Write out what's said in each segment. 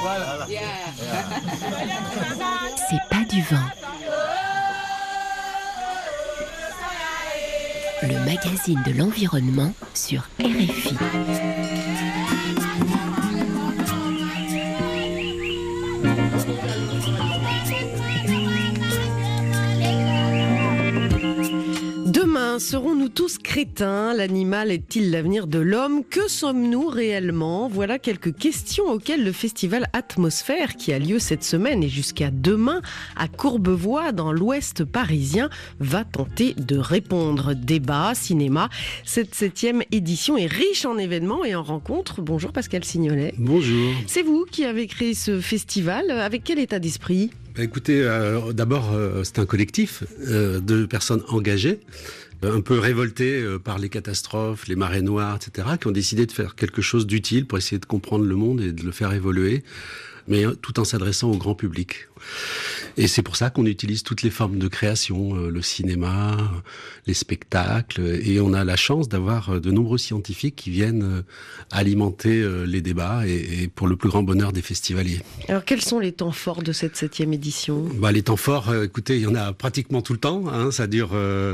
C'est pas du vent. Le magazine de l'environnement sur RFI. Demain, serons-nous tous crétins? L'animal est-il l'avenir de l'homme? Que sommes-nous réellement? Voilà quelques questions auxquelles le festival Atmosphère, qui a lieu cette semaine et jusqu'à demain à Courbevoie, dans l'ouest parisien, va tenter de répondre. Débat, cinéma, cette 7e édition est riche en événements et en rencontres. Bonjour Pascal Signolet. Bonjour. C'est vous qui avez créé ce festival. Avec quel état d'esprit? Écoutez, d'abord, c'est un collectif de personnes engagées, un peu révoltées par les catastrophes, les marées noires, etc., qui ont décidé de faire quelque chose d'utile pour essayer de comprendre le monde et de le faire évoluer, mais tout en s'adressant au grand public. Et c'est pour ça qu'on utilise toutes les formes de création, le cinéma, les spectacles, et on a la chance d'avoir de nombreux scientifiques qui viennent alimenter les débats et pour le plus grand bonheur des festivaliers. Alors quels sont les temps forts de cette 7e édition? Les temps forts, écoutez, il y en a pratiquement tout le temps, hein, ça dure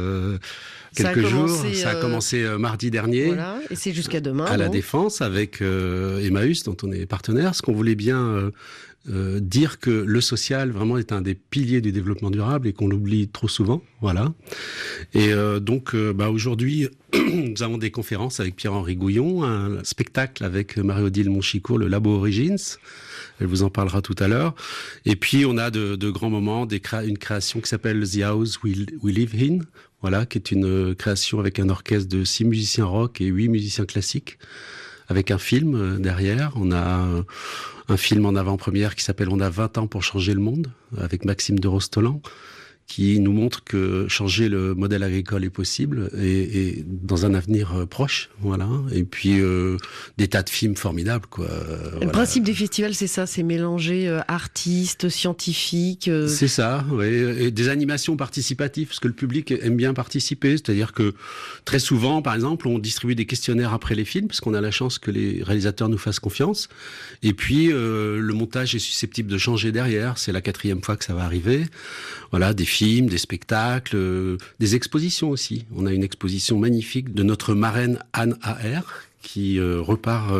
quelques jours. Ça a commencé mardi dernier. Voilà, et c'est jusqu'à demain. À la Défense avec Emmaüs, dont on est partenaire. Ce qu'on voulait bien dire que le social vraiment est un des piliers du développement durable et qu'on l'oublie trop souvent, voilà. Et donc aujourd'hui nous avons des conférences avec Pierre-Henri Gouillon, un spectacle avec Marie-Odile Monchicourt, le Labo Origins. Elle vous en parlera tout à l'heure. Et puis on a de grands moments, une création qui s'appelle The House We Live In, voilà, qui est une création avec un orchestre de 6 musiciens rock et 8 musiciens classiques, avec un film derrière. On a un film en avant-première qui s'appelle « On a 20 ans pour changer le monde » avec Maxime de Rostolan, qui nous montre que changer le modèle agricole est possible et dans un avenir proche, voilà. Et puis des tas de films formidables, quoi. Le principe des festivals, c'est ça, c'est mélanger artistes, scientifiques. C'est ça, oui. Et des animations participatives, parce que le public aime bien participer. C'est-à-dire que très souvent, par exemple, on distribue des questionnaires après les films, parce qu'on a la chance que les réalisateurs nous fassent confiance. Et puis le montage est susceptible de changer derrière. C'est la 4e fois que ça va arriver. Voilà, des films, des spectacles, des expositions aussi. On a une exposition magnifique de notre marraine Anne A.R. qui repart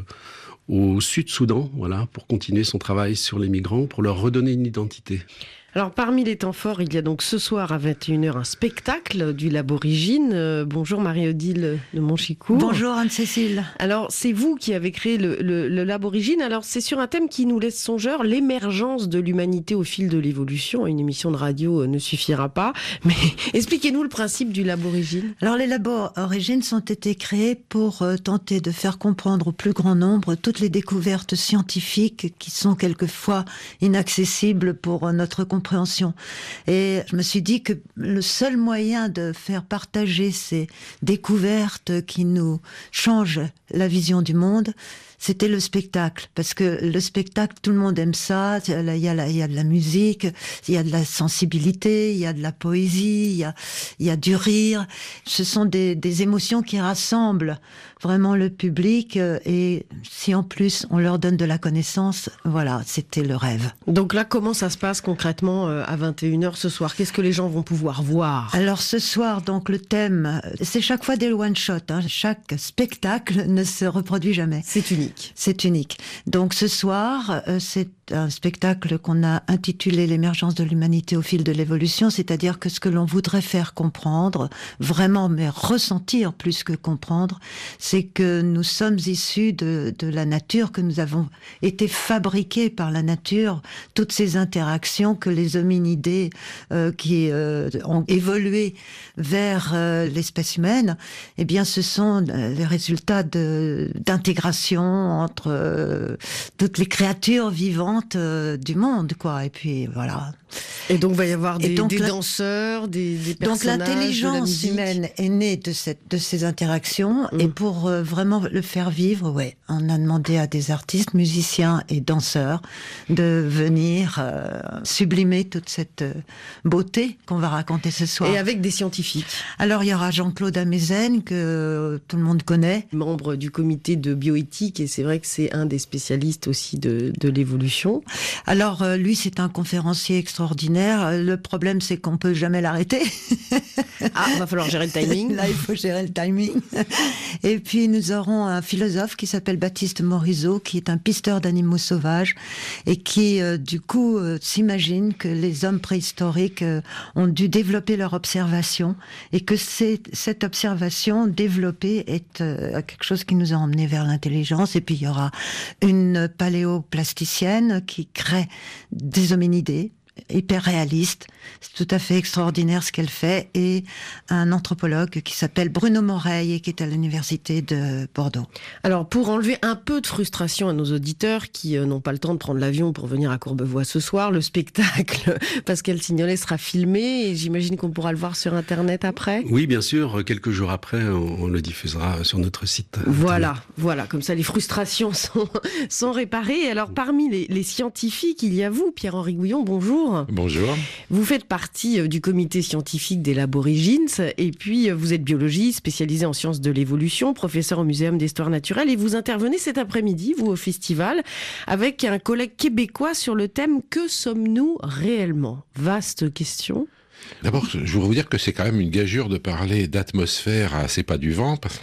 au Sud-Soudan, voilà, pour continuer son travail sur les migrants, pour leur redonner une identité. Alors, parmi les temps forts, il y a donc ce soir à 21h un spectacle du Labo Origins. Bonjour Marie-Odile de Monchicourt. Bonjour Anne-Cécile. Alors, c'est vous qui avez créé le Labo Origins. Alors, c'est sur un thème qui nous laisse songeur, l'émergence de l'humanité au fil de l'évolution. Une émission de radio ne suffira pas. Mais expliquez-nous le principe du Labo Origins. Alors, les Labos Origins ont été créés pour tenter de faire comprendre au plus grand nombre toutes les découvertes scientifiques qui sont quelquefois inaccessibles pour notre compréhension. Et je me suis dit que le seul moyen de faire partager ces découvertes qui nous changent la vision du monde, c'était le spectacle. Parce que le spectacle, tout le monde aime ça. Il y a de la musique, il y a de la sensibilité, il y a de la poésie, il y a du rire. Ce sont des émotions qui rassemblent vraiment le public. Et si en plus on leur donne de la connaissance, voilà, c'était le rêve. Donc là, comment ça se passe concrètement à 21h ce soir? Qu'est-ce que les gens vont pouvoir voir? Alors ce soir, donc le thème, c'est chaque fois des one-shot. Chaque spectacle ne se reproduit jamais. C'est unique. C'est unique. Donc ce soir, c'est un spectacle qu'on a intitulé l'émergence de l'humanité au fil de l'évolution, c'est-à-dire que ce que l'on voudrait faire comprendre, vraiment, mais ressentir plus que comprendre, c'est que nous sommes issus de la nature, que nous avons été fabriqués par la nature, toutes ces interactions que les hominidés qui ont évolué vers l'espèce humaine, eh bien ce sont les résultats d'intégration entre toutes les créatures vivantes du monde, quoi. Et puis voilà. Et donc, il va y avoir des donc, danseurs, des donc personnages. l'intelligence humaine est née de ces interactions. Et pour vraiment le faire vivre, on a demandé à des artistes, musiciens et danseurs de venir sublimer toute cette beauté qu'on va raconter ce soir. Et avec des scientifiques. Alors il y aura Jean-Claude Amezen, que tout le monde connaît. Membre du comité de bioéthique, et c'est vrai que c'est un des spécialistes aussi de l'évolution. Alors lui, c'est un conférencier extraordinaire. Le problème, c'est qu'on peut jamais l'arrêter. Il va falloir gérer le timing. Là, il faut gérer le timing. Et puis, nous aurons un philosophe qui s'appelle Baptiste Morisot, qui est un pisteur d'animaux sauvages et qui, du coup, s'imagine que les hommes préhistoriques ont dû développer leur observation et que cette observation développée est quelque chose qui nous a emmenés vers l'intelligence. Et puis, il y aura une paléoplasticienne qui crée des hominidés hyper réaliste, c'est tout à fait extraordinaire ce qu'elle fait, et un anthropologue qui s'appelle Bruno Moreille et qui est à l'université de Bordeaux. Alors pour enlever un peu de frustration à nos auditeurs qui n'ont pas le temps de prendre l'avion pour venir à Courbevoie ce soir, le spectacle Pascal Signolet sera filmé et j'imagine qu'on pourra le voir sur internet après. Oui, bien sûr, quelques jours après on le diffusera sur notre site. Voilà, comme ça les frustrations sont réparées. Alors parmi les scientifiques, il y a vous, Pierre-Henri Gouillon, bonjour. Bonjour. Vous faites partie du comité scientifique des Laborigines et puis vous êtes biologiste spécialisé en sciences de l'évolution, professeur au Muséum d'Histoire Naturelle et vous intervenez cet après-midi, vous, au festival, avec un collègue québécois sur le thème « Que sommes-nous réellement ?» Vaste question. D'abord, je voudrais vous dire que c'est quand même une gageure de parler d'atmosphère à C'est pas du vent. Parce...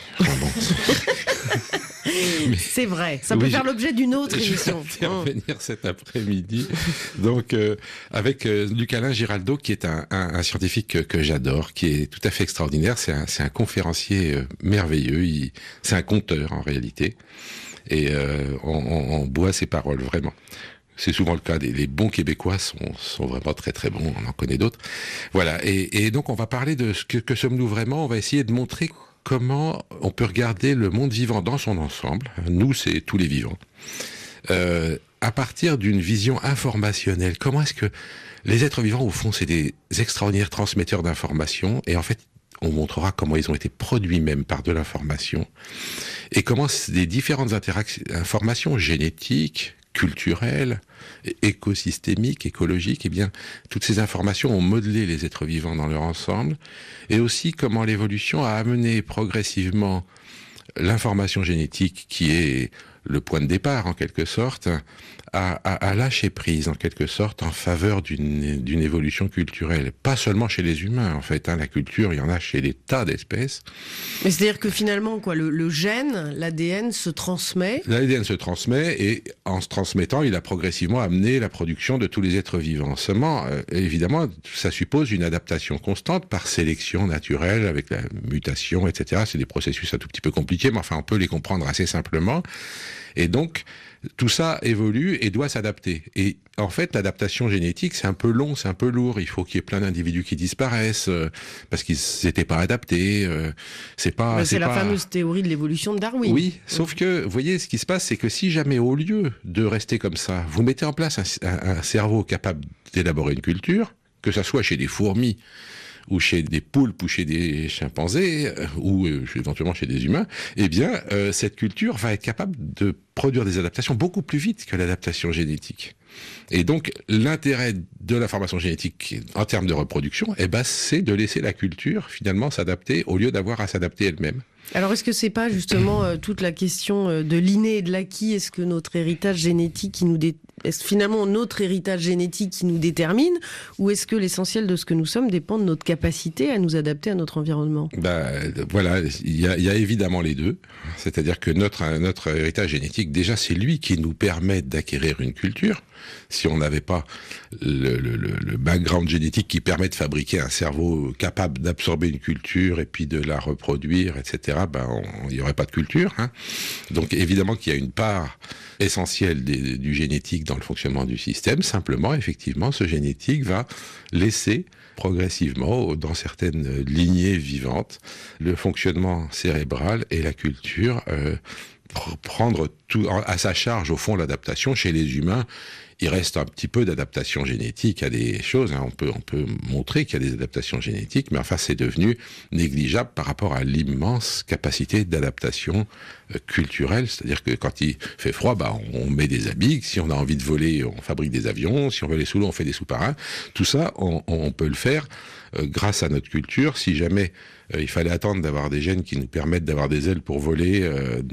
Mais c'est vrai, ça peut faire l'objet d'une autre émission. Je vais intervenir cet après-midi. Donc, avec Luc-Alain Giraldo, qui est un scientifique que j'adore, qui est tout à fait extraordinaire. C'est un conférencier merveilleux. C'est un conteur, en réalité. Et on boit ses paroles, vraiment. C'est souvent le cas. Les bons Québécois sont vraiment très très bons. On en connaît d'autres. Voilà. Et donc, on va parler de ce que sommes-nous vraiment. On va essayer de montrer comment on peut regarder le monde vivant dans son ensemble, nous c'est tous les vivants, à partir d'une vision informationnelle. Comment est-ce que les êtres vivants, au fond, c'est des extraordinaires transmetteurs d'informations, et en fait, on montrera comment ils ont été produits même par de l'information, et comment les différentes informations génétiques, culturelles, écosystémiques, écologiques, eh bien, toutes ces informations ont modelé les êtres vivants dans leur ensemble, et aussi comment l'évolution a amené progressivement l'information génétique, qui est le point de départ en quelque sorte, à lâcher prise en quelque sorte en faveur d'une évolution culturelle. Pas seulement chez les humains en fait, la culture il y en a chez des tas d'espèces. Mais c'est-à-dire que finalement le gène, l'ADN se transmet. L'ADN se transmet et en se transmettant il a progressivement amené la production de tous les êtres vivants. Seulement évidemment ça suppose une adaptation constante par sélection naturelle avec la mutation etc. C'est des processus un tout petit peu compliqués mais enfin on peut les comprendre assez simplement. Et donc, tout ça évolue et doit s'adapter. Et en fait, l'adaptation génétique, c'est un peu long, c'est un peu lourd. Il faut qu'il y ait plein d'individus qui disparaissent parce qu'ils n'étaient pas adaptés. C'est la fameuse théorie de l'évolution de Darwin. Oui, sauf que, vous voyez, ce qui se passe, c'est que si jamais, au lieu de rester comme ça, vous mettez en place un cerveau capable d'élaborer une culture, que ça soit chez des fourmis, ou chez des poulpes, ou chez des chimpanzés, ou éventuellement chez des humains, eh bien, cette culture va être capable de produire des adaptations beaucoup plus vite que l'adaptation génétique. Et donc, l'intérêt de l'information génétique en termes de reproduction, c'est de laisser la culture, finalement, s'adapter au lieu d'avoir à s'adapter elle-même. Alors, est-ce que c'est pas justement toute la question de l'inné et de l'acquis? Est-ce que notre héritage génétique est-ce finalement notre héritage génétique qui nous détermine, ou est-ce que l'essentiel de ce que nous sommes dépend de notre capacité à nous adapter à notre environnement? Voilà, il y a évidemment les deux. C'est-à-dire que notre héritage génétique, déjà, c'est lui qui nous permet d'acquérir une culture. Si on n'avait pas le background génétique qui permet de fabriquer un cerveau capable d'absorber une culture et puis de la reproduire, etc., il n'y aurait pas de culture. Donc évidemment qu'il y a une part essentielle du génétique dans le fonctionnement du système. Simplement, effectivement, ce génétique va laisser progressivement, dans certaines lignées vivantes, le fonctionnement cérébral et la culture prendre tout à sa charge, au fond, l'adaptation. Chez les humains, Il reste un petit peu d'adaptation génétique à des choses. On peut montrer qu'il y a des adaptations génétiques, mais enfin, c'est devenu négligeable par rapport à l'immense capacité d'adaptation culturelle. C'est-à-dire que quand il fait froid, on met des habits. Si on a envie de voler, on fabrique des avions. Si on veut aller sous l'eau, on fait des sous-marins. Tout ça, on peut le faire grâce à notre culture. Si jamais il fallait attendre d'avoir des gènes qui nous permettent d'avoir des ailes pour voler,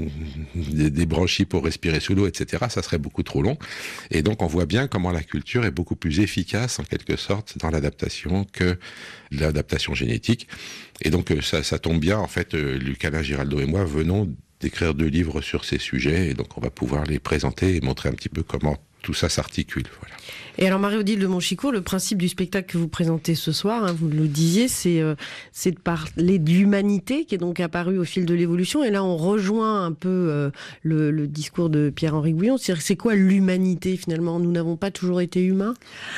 des branchies pour respirer sous l'eau, etc., ça serait beaucoup trop long. Et donc, on voit bien comment la culture est beaucoup plus efficace, en quelque sorte, dans l'adaptation que l'adaptation génétique. Et donc, ça tombe bien, en fait, Luc-Alain Giraldo et moi venons d'écrire 2 livres sur ces sujets, et donc on va pouvoir les présenter et montrer un petit peu comment tout ça s'articule. Voilà. Et alors, Marie-Odile de Monchicourt, le principe du spectacle que vous présentez ce soir, vous le disiez, c'est de parler de l'humanité qui est donc apparue au fil de l'évolution. Et là, on rejoint un peu le discours de Pierre-Henri Gouillon. C'est quoi l'humanité, finalement ? Nous n'avons pas toujours été humains ?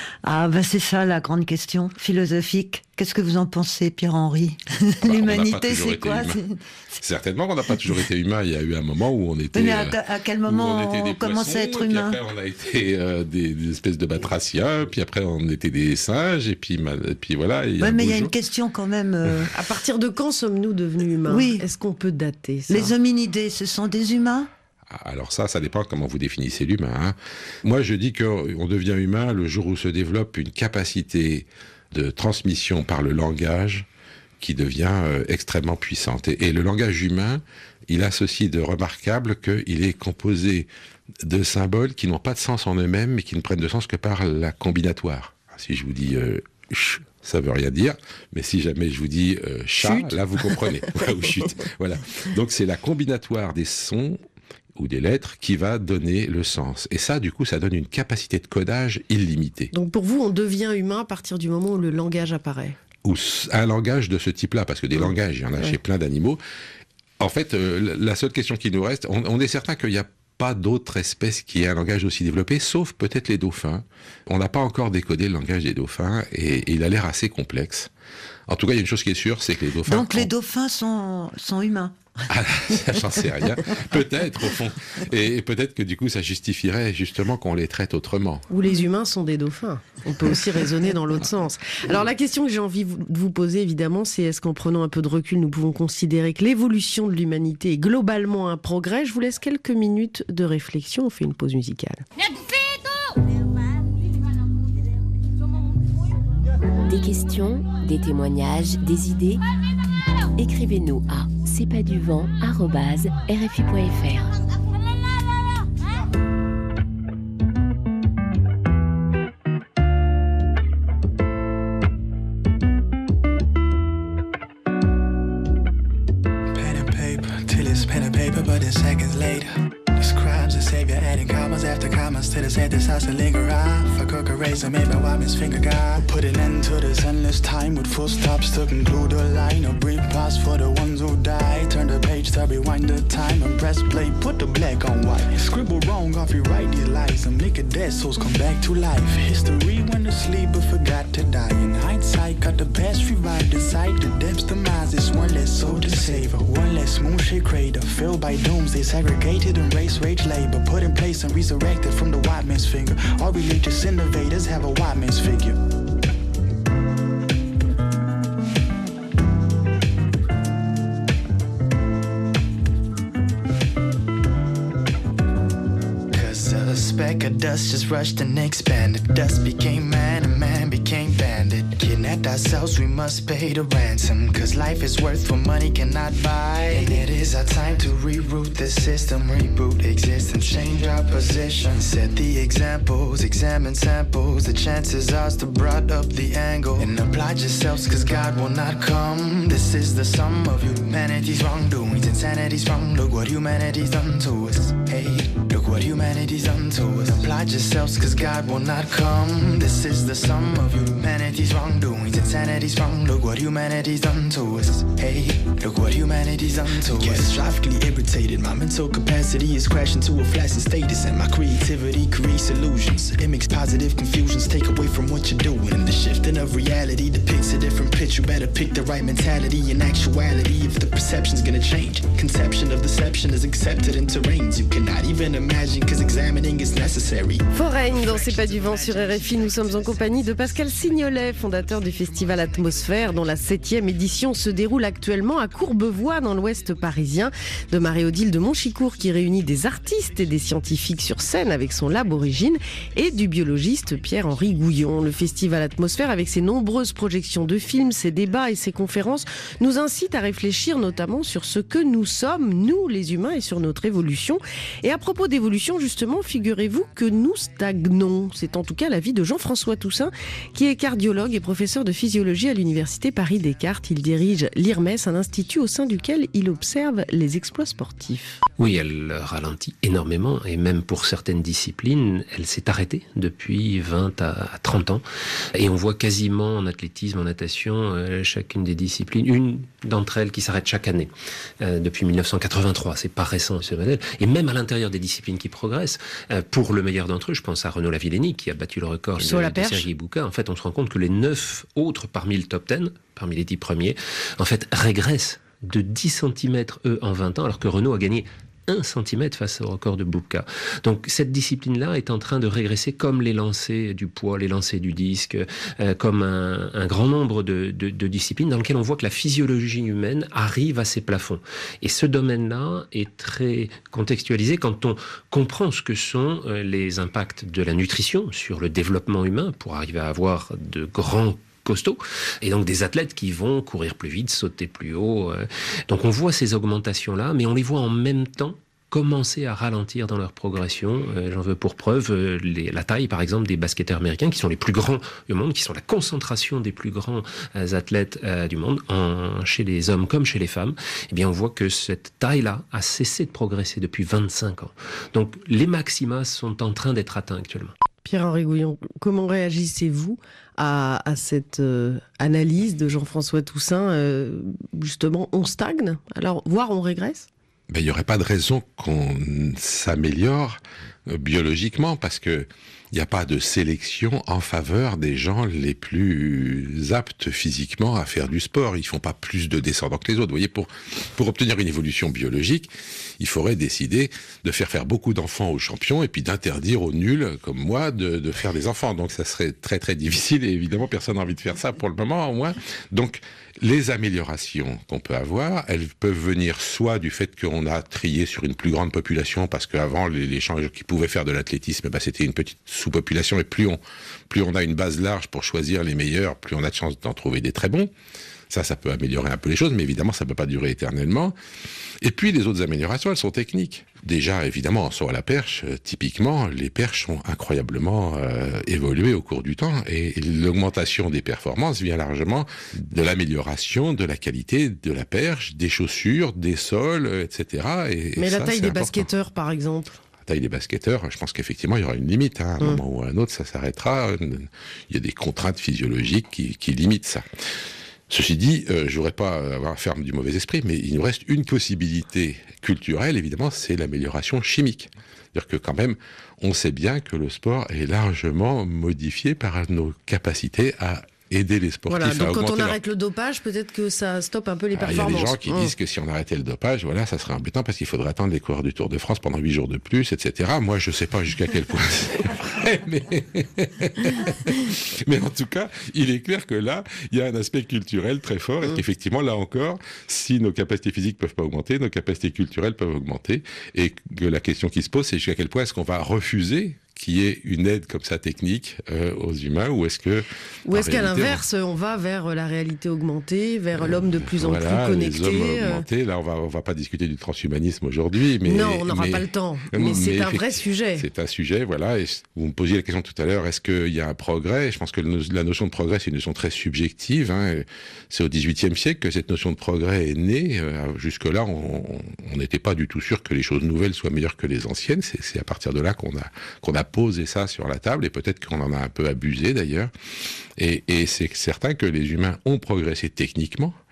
C'est ça la grande question philosophique. Qu'est-ce que vous en pensez, Pierre-Henri ? L'humanité, c'est quoi ? Certainement qu'on n'a pas toujours été humain. Il y a eu un moment où on était... Mais à quel moment on commençait à être humain ? Puis après, on a été des espèces de batraciens, puis après, on était des singes, et puis voilà. Mais il y a une question quand même... À partir de quand sommes-nous devenus humains ? Oui. Est-ce qu'on peut dater ça ? Les hominidés, ce sont des humains ? Alors ça dépend comment vous définissez l'humain. Moi, je dis qu'on devient humain le jour où se développe une capacité de transmission par le langage qui devient extrêmement puissante. Et le langage humain, il a ceci de remarquable qu'il est composé de symboles qui n'ont pas de sens en eux-mêmes, mais qui ne prennent de sens que par la combinatoire. Si je vous dis ch, ça veut rien dire, mais si jamais je vous dis chat, chute, là vous comprenez. Ou chute. Voilà. Donc c'est la combinatoire des sons ou des lettres qui va donner le sens. Et ça, du coup, ça donne une capacité de codage illimitée. Donc pour vous, on devient humain à partir du moment où le langage apparaît ? Ou un langage de ce type-là, parce que des langages, il y en a chez plein d'animaux. En fait, la seule question qui nous reste, on est certain qu'il n'y a pas d'autres espèces qui aient un langage aussi développé, sauf peut-être les dauphins. On n'a pas encore décodé le langage des dauphins, et il a l'air assez complexe. En tout cas, il y a une chose qui est sûre, c'est que les dauphins... Donc les dauphins sont humains ? J'en sais rien. Peut-être, au fond. Et peut-être que du coup, ça justifierait justement qu'on les traite autrement. Ou les humains sont des dauphins. On peut aussi raisonner dans l'autre sens. Alors la question que j'ai envie de vous poser, évidemment, c'est est-ce qu'en prenant un peu de recul, nous pouvons considérer que l'évolution de l'humanité est globalement un progrès ? Je vous laisse quelques minutes de réflexion. On fait une pause musicale. Des questions, des témoignages, des idées ? Écrivez-nous à cestpaduvant@rfi.fr. To the synthesizer linger off. I cook a razor made by Wyman's finger guy. Put an end to this endless time with full stops to conclude a line. A brief pause for the ones who die. Turn the page to rewind the time and press play. Put the black on white. Scribble wrong off, rewrite these lies and make a dead souls come back to life. History went to sleep but forgot to die. In hindsight, got the past revived. Decide the depths demise is one less soul to savor. One less moonshade crater filled by dooms. They segregated and race rage labor. Put in place and resurrected from the white man's finger. All religious innovators have a white man's figure. Cause a speck of dust just rushed and expanded. Dust became man and man became bandit. Kidnapped ourselves, we must pay the ransom. Cause life is worth what money cannot buy. And it is our time to reroute the system. Reboot existence, change our position. Set the examples, examine samples. The chances are to broad up the angle. And oblige yourselves cause God will not come. This is the sum of humanity's wrongdoings. Insanity's wrong, look what humanity's done to us. Hey, look what humanity's done to us. Oblige yourselves cause God will not come. This is the sum of humanity's wrongdoings. Insanity's wrong, look what humanity's done to us. Hey, look what humanity's done to us. Catastrophically irritated, my mental capacity is crashing to a flaccid status. And my creativity creates illusions. It makes positive confusions take away from what you're doing. And the shifting of reality depicts a different picture. Better pick the right mentality in actuality if the perception's gonna change. Conception of deception is accepted in terrains you cannot even imagine. Cause exactly examining is necessary. Foreign dans C'est pas du vent sur RFI. Nous sommes en compagnie de Pascal Signolet, fondateur du festival Atmosphère, dont la 7e édition se déroule actuellement à Courbevoie, dans l'ouest parisien. De Marie-Odile de Monchicourt, qui réunit des artistes et des scientifiques sur scène avec son lab Origine, et du biologiste Pierre-Henri Gouillon. Le festival Atmosphère, avec ses nombreuses projections de films, ses débats et ses conférences, nous incite à réfléchir notamment sur ce que nous sommes, nous les humains, et sur notre évolution. Et à propos d'évolution, justement, figurez-vous que nous stagnons. C'est en tout cas l'avis de Jean-François Toussaint, qui est cardiologue et professeur de physiologie à l'université Paris-Descartes. Il dirige l'IRMES, un institut au sein duquel il observe les exploits sportifs. Oui, elle ralentit énormément, et même pour certaines disciplines, elle s'est arrêtée depuis 20 à 30 ans. Et on voit quasiment en athlétisme, en natation, chacune des disciplines, une d'entre elles qui s'arrête chaque année. Depuis 1983, c'est pas récent ce modèle. Et même à l'intérieur des disciplines qui progressent, pour le meilleur d'entre eux, je pense à Renaud Lavillenie qui a battu le record de Sergi Bouka. En fait, on se rend compte que les 9 autres parmi le top 10, parmi les 10 premiers, en fait, régressent de 10 cm eux en 20 ans, alors que Renaud a gagné 1 cm face au record de Bouka. Donc cette discipline-là est en train de régresser, comme les lancers du poids, les lancers du disque, comme un grand nombre de disciplines dans lesquelles on voit que la physiologie humaine arrive à ses plafonds. Et ce domaine-là est très contextualisé quand on comprend ce que sont les impacts de la nutrition sur le développement humain pour arriver à avoir de grands costauds, et donc des athlètes qui vont courir plus vite, sauter plus haut. Donc on voit ces augmentations-là, mais on les voit en même temps commencer à ralentir dans leur progression. J'en veux pour preuve la taille, par exemple, des basketteurs américains, qui sont les plus grands du monde, qui sont la concentration des plus grands athlètes du monde, chez les hommes comme chez les femmes. Eh bien, on voit que cette taille-là a cessé de progresser depuis 25 ans. Donc les maxima sont en train d'être atteints actuellement. Pierre-Henri Gouillon, comment réagissez-vous à cette analyse de Jean-François Toussaint? Justement, on stagne, alors voire on régresse? Il n'y aurait pas de raison qu'on s'améliore biologiquement, parce que il n'y a pas de sélection en faveur des gens les plus aptes physiquement à faire du sport. Ils font pas plus de descendants que les autres. Vous voyez, pour obtenir une évolution biologique, il faudrait décider de faire beaucoup d'enfants aux champions et puis d'interdire aux nuls comme moi de faire des enfants. Donc ça serait très très difficile, et évidemment personne n'a envie de faire ça pour le moment, au moins. Donc les améliorations qu'on peut avoir, elles peuvent venir soit du fait qu'on a trié sur une plus grande population, parce qu'avant les gens qui pouvaient faire de l'athlétisme, c'était une petite sous-population, et plus on a une base large pour choisir les meilleurs, plus on a de chances d'en trouver des très bons. Ça peut améliorer un peu les choses, mais évidemment, ça ne peut pas durer éternellement. Et puis, les autres améliorations, elles sont techniques. Déjà, évidemment, en saut à la perche, typiquement, les perches ont incroyablement évolué au cours du temps, et l'augmentation des performances vient largement de l'amélioration de la qualité de la perche, des chaussures, des sols, etc. Mais la taille des basketteurs, par exemple? La taille des basketteurs, je pense qu'effectivement, il y aura une limite. À un moment ou à un autre, ça s'arrêtera. Il y a des contraintes physiologiques qui limitent ça. Ceci dit, je ne voudrais pas avoir faire du mauvais esprit, mais il nous reste une possibilité culturelle, évidemment, c'est l'amélioration chimique. C'est-à-dire que quand même, on sait bien que le sport est largement modifié par nos capacités à aider les sportifs à augmenter. Donc quand on arrête le dopage, peut-être que ça stoppe un peu les performances. Il y a des gens qui disent que si on arrêtait le dopage, ça serait embêtant, parce qu'il faudrait attendre les coureurs du Tour de France pendant 8 jours de plus, etc. Moi, je ne sais pas jusqu'à quel point c'est vrai, mais en tout cas, il est clair que là, il y a un aspect culturel très fort, et qu'effectivement, là encore, si nos capacités physiques peuvent pas augmenter, nos capacités culturelles peuvent augmenter, et que la question qui se pose, c'est jusqu'à quel point est-ce qu'on va refuser qu'il y ait une aide comme ça technique aux humains, ou est-ce qu'à l'inverse, on va vers la réalité augmentée, vers l'homme de plus en plus connecté. Les hommes augmentés. Là, on va pas discuter du transhumanisme aujourd'hui, mais non, on n'aura pas le temps. Mais c'est un vrai sujet. C'est un sujet, voilà. Et vous me posiez la question tout à l'heure, est-ce qu'il y a un progrès? Je pense que la notion de progrès, c'est une notion très subjective. C'est au XVIIIe siècle que cette notion de progrès est née. Jusque-là, on n'était pas du tout sûr que les choses nouvelles soient meilleures que les anciennes. C'est à partir de là qu'on a posé ça sur la table, et peut-être qu'on en a un peu abusé d'ailleurs. Et c'est certain que les humains ont progressé techniquement.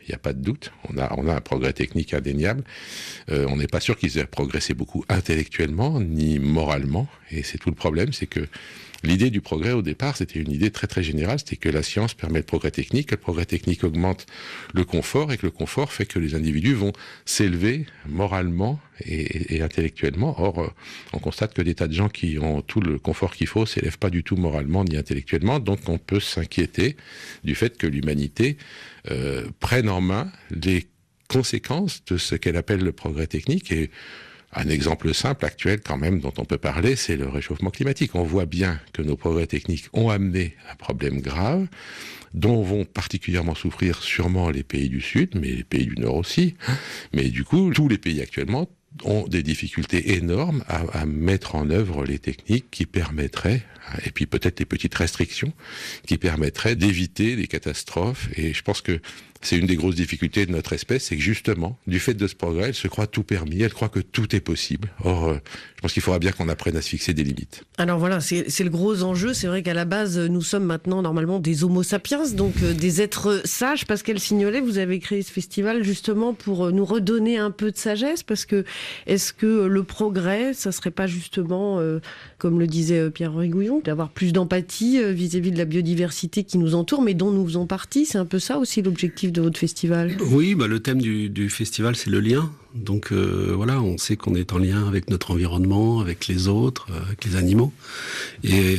il n'y a pas de doute. On a un progrès technique indéniable. On n'est pas sûr qu'ils aient progressé beaucoup intellectuellement ni moralement. Et c'est tout le problème, c'est que l'idée du progrès, au départ, c'était une idée très très générale, c'était que la science permet le progrès technique, que le progrès technique augmente le confort, et que le confort fait que les individus vont s'élever moralement et intellectuellement. Or, on constate que des tas de gens qui ont tout le confort qu'il faut s'élèvent pas du tout moralement ni intellectuellement, donc on peut s'inquiéter du fait que l'humanité prenne en main les conséquences de ce qu'elle appelle le progrès technique. Et un exemple simple, actuel quand même, dont on peut parler, c'est le réchauffement climatique. On voit bien que nos progrès techniques ont amené un problème grave, dont vont particulièrement souffrir sûrement les pays du Sud, mais les pays du Nord aussi. Mais du coup, tous les pays actuellement ont des difficultés énormes à mettre en œuvre les techniques qui permettraient, et puis peut-être les petites restrictions, qui permettraient d'éviter les catastrophes. Et je pense que c'est une des grosses difficultés de notre espèce, c'est que justement, du fait de ce progrès, elle se croit tout permis, elle croit que tout est possible. Or, je pense qu'il faudra bien qu'on apprenne à se fixer des limites. Alors voilà, c'est le gros enjeu. C'est vrai qu'à la base, nous sommes maintenant normalement des homo sapiens, donc des êtres sages. Pascal Signolet, vous avez créé ce festival justement pour nous redonner un peu de sagesse, parce que est-ce que le progrès, ça serait pas justement, comme le disait Pierre-Henri Gouillon, d'avoir plus d'empathie vis-à-vis de la biodiversité qui nous entoure, mais dont nous faisons partie? C'est un peu ça aussi l'objectif de votre festival? Oui, le thème du festival, c'est le lien. Donc voilà, on sait qu'on est en lien avec notre environnement, avec les autres, avec les animaux. Et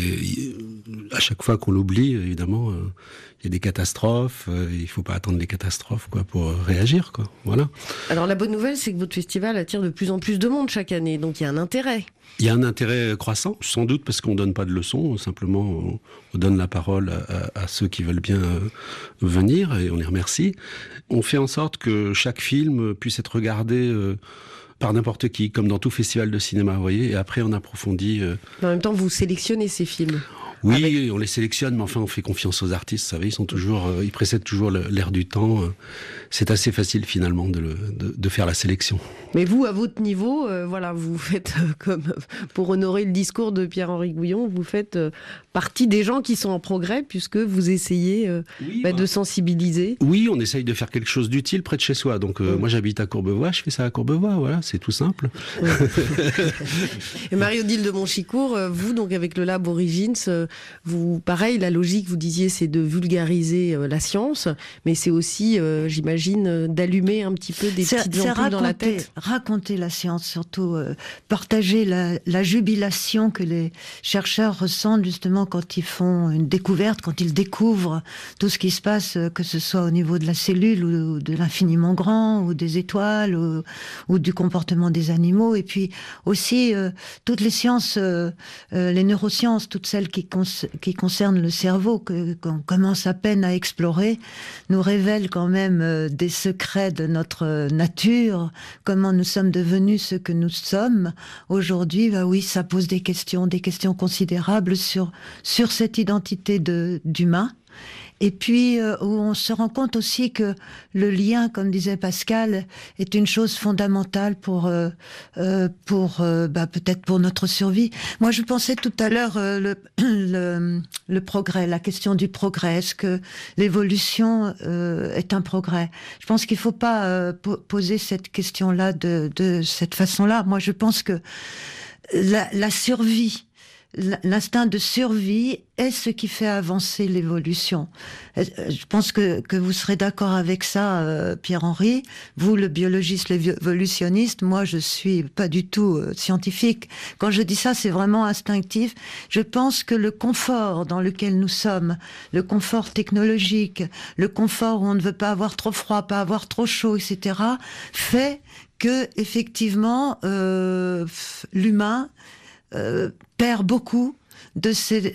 à chaque fois qu'on l'oublie, évidemment, il y a des catastrophes. Il faut pas attendre les catastrophes pour réagir. Voilà. Alors la bonne nouvelle, c'est que votre festival attire de plus en plus de monde chaque année, donc il y a un intérêt. Il y a un intérêt croissant, sans doute parce qu'on donne pas de leçons, simplement on donne la parole à ceux qui veulent bien venir, et on les remercie. On fait en sorte que chaque film puisse être regardé par n'importe qui, comme dans tout festival de cinéma, vous voyez, et après on approfondit. En même temps, vous sélectionnez ces films. Oui, on les sélectionne, mais enfin on fait confiance aux artistes, vous savez, ils précèdent toujours l'air du temps. C'est assez facile finalement de faire la sélection. Mais vous, à votre niveau, voilà, vous faites comme pour honorer le discours de Pierre-Henri Gouillon, vous faites partie des gens qui sont en progrès, puisque vous essayez de sensibiliser. Oui, on essaye de faire quelque chose d'utile près de chez soi. Donc moi j'habite à Courbevoie, je fais ça à Courbevoie, voilà, c'est tout simple. Oui. Et Marie-Odile de Monchicourt, vous donc avec le Lab Origins, vous, pareil, la logique, vous disiez, c'est de vulgariser la science, mais c'est aussi, j'imagine, d'allumer un petit peu des petites ampoules dans la tête. Raconter la science, surtout partager la jubilation que les chercheurs ressentent justement quand ils font une découverte, quand ils découvrent tout ce qui se passe, que ce soit au niveau de la cellule ou de l'infiniment grand, ou des étoiles, ou du comportement des animaux, et puis aussi toutes les sciences, les neurosciences, toutes celles qui concernent le cerveau, qu'on commence à peine à explorer, nous révèlent quand même des secrets de notre nature, comment nous sommes devenus ce que nous sommes aujourd'hui. Oui, ça pose des questions considérables sur cette identité d'humain. Et puis, où on se rend compte aussi que le lien, comme disait Pascal, est une chose fondamentale pour peut-être pour notre survie. Moi, je pensais tout à l'heure le progrès, la question du progrès. Est-ce que l'évolution est un progrès? Je pense qu'il ne faut pas poser cette question-là de cette façon-là. Moi, je pense que la survie, l'instinct de survie est ce qui fait avancer l'évolution. Je pense que vous serez d'accord avec ça, Pierre-Henri. Vous, le biologiste, l'évolutionniste, moi, je suis pas du tout scientifique. Quand je dis ça, c'est vraiment instinctif. Je pense que le confort dans lequel nous sommes, le confort technologique, le confort où on ne veut pas avoir trop froid, pas avoir trop chaud, etc., fait que, effectivement, l'humain perd beaucoup de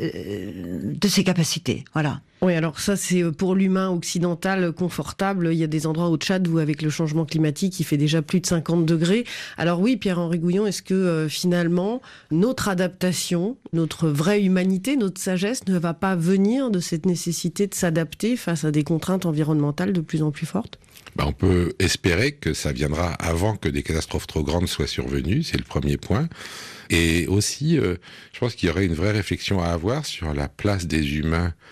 ses capacités. Voilà. Oui, alors ça c'est pour l'humain occidental confortable. Il y a des endroits au Tchad où avec le changement climatique, il fait déjà plus de 50 degrés. Alors oui, Pierre-Henri Gouillon, est-ce que finalement notre adaptation, notre vraie humanité, notre sagesse ne va pas venir de cette nécessité de s'adapter face à des contraintes environnementales de plus en plus fortes ? On peut espérer que ça viendra avant que des catastrophes trop grandes soient survenues, c'est le premier point. Et aussi, je pense qu'il y aurait une vraie réflexion à avoir sur la place des humains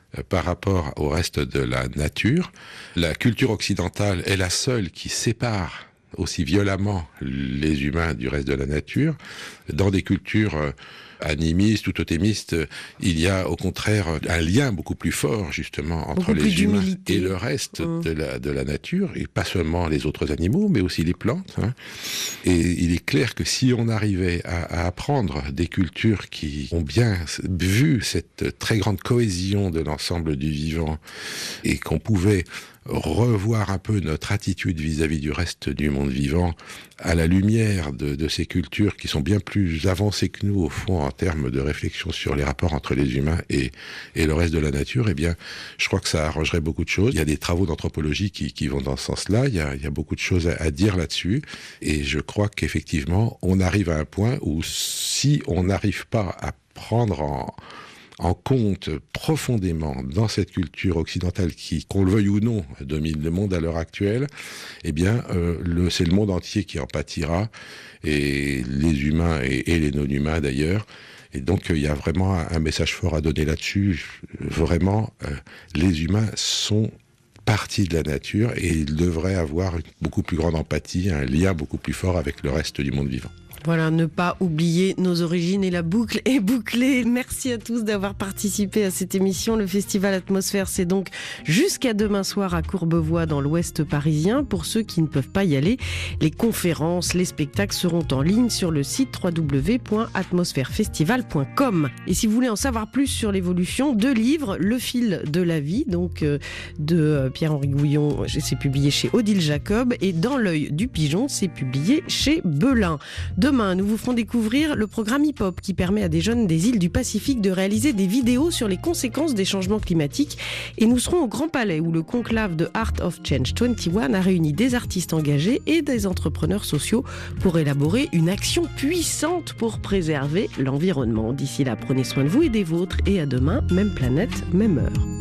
par rapport au reste de la nature. La culture occidentale est la seule qui sépare aussi violemment les humains du reste de la nature. Dans des cultures animistes ou totémistes, il y a au contraire un lien beaucoup plus fort justement entre les humains et le reste de la nature, et pas seulement les autres animaux, mais aussi les plantes. Et il est clair que si on arrivait à apprendre des cultures qui ont bien vu cette très grande cohésion de l'ensemble du vivant, et qu'on pouvait revoir un peu notre attitude vis-à-vis du reste du monde vivant à la lumière de ces cultures qui sont bien plus avancées que nous au fond en termes de réflexion sur les rapports entre les humains et le reste de la nature, eh bien, je crois que ça arrangerait beaucoup de choses. Il y a des travaux d'anthropologie qui vont dans ce sens-là, il y a beaucoup de choses à dire là-dessus, et je crois qu'effectivement, on arrive à un point où si on n'arrive pas à prendre en compte profondément dans cette culture occidentale qui, qu'on le veuille ou non, domine le monde à l'heure actuelle, eh bien, c'est le monde entier qui en pâtira, et les humains et les non-humains d'ailleurs. Et donc, il y a vraiment un message fort à donner là-dessus. Vraiment, les humains sont partie de la nature et ils devraient avoir une beaucoup plus grande empathie, un lien beaucoup plus fort avec le reste du monde vivant. Voilà, ne pas oublier nos origines, et la boucle est bouclée. Merci à tous d'avoir participé à cette émission. Le Festival Atmosphère, c'est donc jusqu'à demain soir à Courbevoie dans l'Ouest parisien. Pour ceux qui ne peuvent pas y aller, les conférences, les spectacles seront en ligne sur le site www.atmosphèrefestival.com. Et si vous voulez en savoir plus sur l'évolution, 2 livres, Le fil de la vie, donc de Pierre-Henri Gouillon, c'est publié chez Odile Jacob, et Dans l'œil du pigeon, c'est publié chez Belin. Demain, nous vous ferons découvrir le programme Hip-Hop qui permet à des jeunes des îles du Pacifique de réaliser des vidéos sur les conséquences des changements climatiques. Et nous serons au Grand Palais où le conclave de Art of Change 21 a réuni des artistes engagés et des entrepreneurs sociaux pour élaborer une action puissante pour préserver l'environnement. D'ici là, prenez soin de vous et des vôtres, et à demain, même planète, même heure.